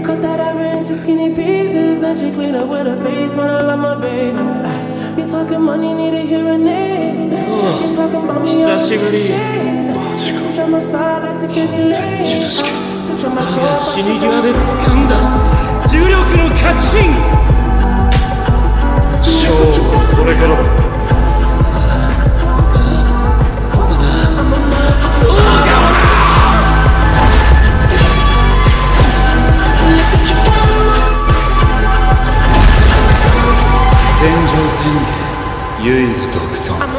Cut that ever into skinny pieces. Then she clean up with her face, man, I love my baby. You talking money, need a hearing aid. You talking about me, I'm Switch on my side, I take any lane. Switch on my soul, 死に際で掴んだ重力の確信。勝負はこれからだ。天上天下唯我独尊。